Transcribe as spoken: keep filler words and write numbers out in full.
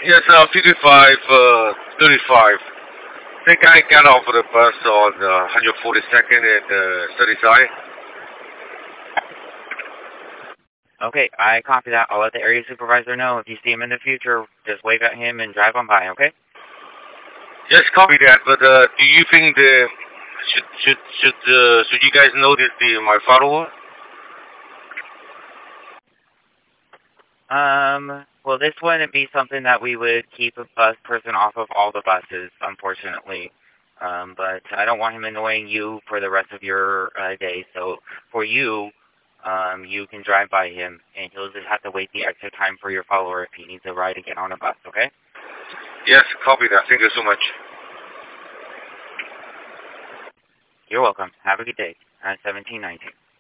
Yes, uh, fifty-five, uh, thirty-five. I think I got off of the bus on uh, one forty-second and uh, thirty-five. Okay, I copy that. I'll let the area supervisor know. If you see him in the future, just wave at him and drive on by, okay? Yes, copy that. But uh, do you think the should should should uh, should you guys notice the my follower? Um, well, this wouldn't be something that we would keep a bus person off of all the buses, unfortunately. Um, but I don't want him annoying you for the rest of your uh, day. So for you, um, you can drive by him, and he'll just have to wait the extra time for your follower if he needs a ride to get on a bus, okay? Yes, copy that. Thank you so much. You're welcome. Have a good day. Uh, seventeen nineteen.